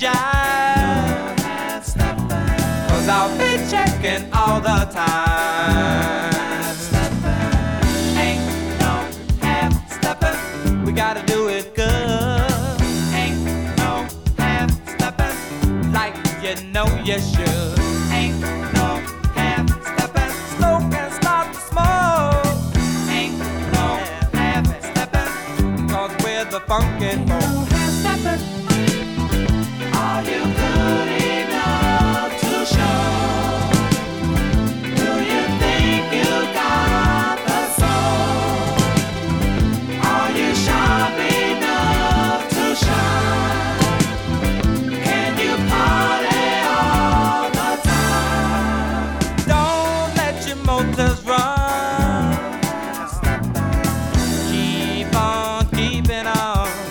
jive. Cause I'll be checking all the time. Ain't no half-stepping, we gotta do it good. Ain't no half-stepping, like you know you should. Ain't no half-stepping, smoke and start to smoke. Ain't no half-stepping, cause we're the funky folk. Are you good enough to show? Do you think you got the soul? Are you sharp enough to shine? Can you party all the time? Don't let your motors run. Keep on keeping on.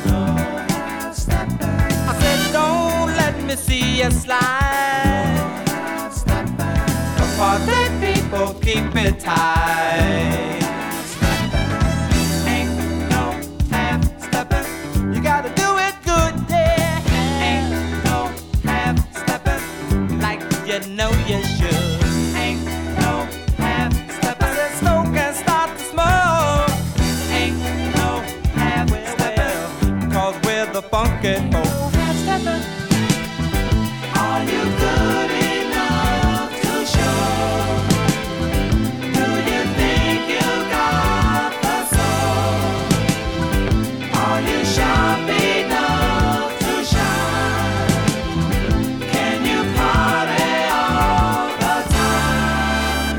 See you slide. Party people keep it tight. Ain't no half-stepping, you gotta do it good, yeah. Ain't no half-stepping, like you know you should. Ain't no half-stepping, I said smoke and start to smoke. Ain't no half-stepping, cause we're the funky folk. Are you good enough to show? Do you think you got the soul? Are you sharp enough to shine? Can you party all the time?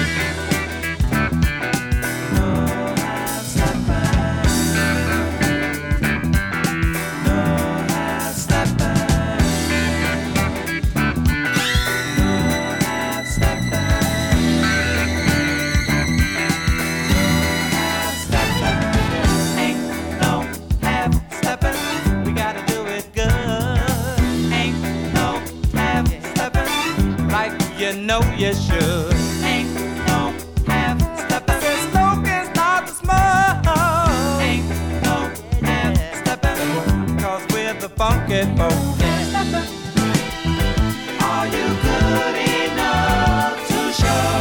No half-stepping. No half-stepping. You know you should. Ain't no half-stepping. Just smoke and start to smoke. Ain't no half-stepping, cause we're the funky folk. Are you good enough to show?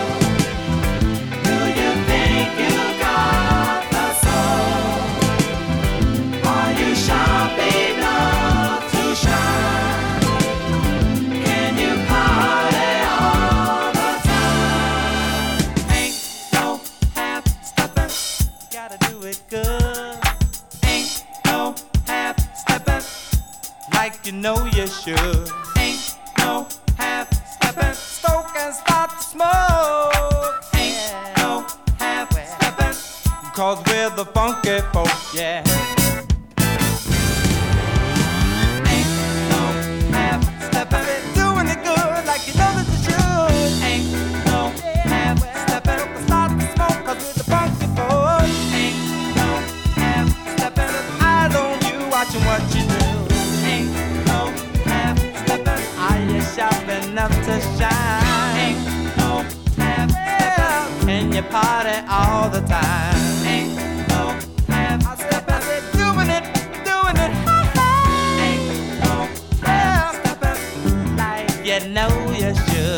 Do you think you got the soul? Are you sharp enough to shine? Can you party all the time? Ain't no half-stepping, gotta do it good. Ain't no half-stepping, like you know you should. Ain't no half-stepping, stoke and start to smoke. Ain't no half-stepping, cause we're the funky folk, yeah. Ain't no half-stepping, doing it good like you know that you should. Ain't no half-stepping, start to smoke cause we're the funky folk. Ain't no half-stepping, eyes on you watching what you do. Ain't no half-stepping, are you sharp enough to shine? Ain't no half-stepping, can you party all the time? Ain't no half-stepping, I said doing it, ha-ha. Ain't no half-stepping, like you know you should.